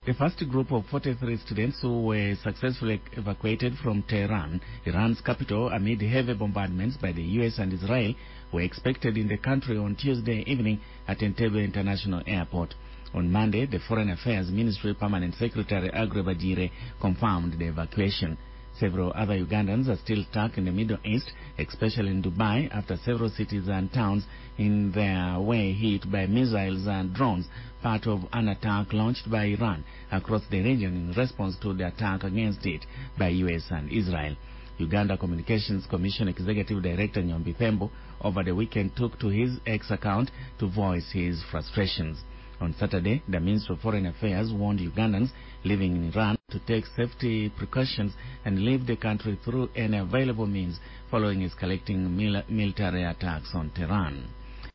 The first group of 43 students who were successfully evacuated from Tehran, Iran's capital, amid heavy bombardments by the U.S. and Israel, were expected in the country on Tuesday evening at Entebbe International Airport. On Monday, the Foreign Affairs Ministry Permanent Secretary Aggrey Bagire confirmed the evacuation. Several other Ugandans are still stuck in the Middle East, especially in Dubai, after several cities and towns in their way hit by missiles and drones, part of an attack launched by Iran across the region in response to the attack against it by U.S. and Israel. Uganda Communications Commission Executive Director Nyombi Pembo over the weekend took to his X account to voice his frustrations. On Saturday, the Ministry of Foreign Affairs warned Ugandans living in Iran to take safety precautions and leave the country through any available means following escalating military attacks on Tehran.